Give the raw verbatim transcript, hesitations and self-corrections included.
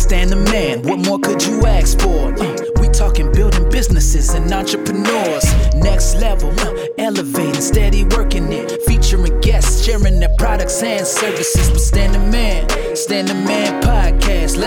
Stan the Man, what more could you ask for? Uh, we talking building businesses and entrepreneurs. Next level, uh, elevating, steady working it. Featuring guests, sharing their products and services. But Stan the Man, Stan the Man podcast.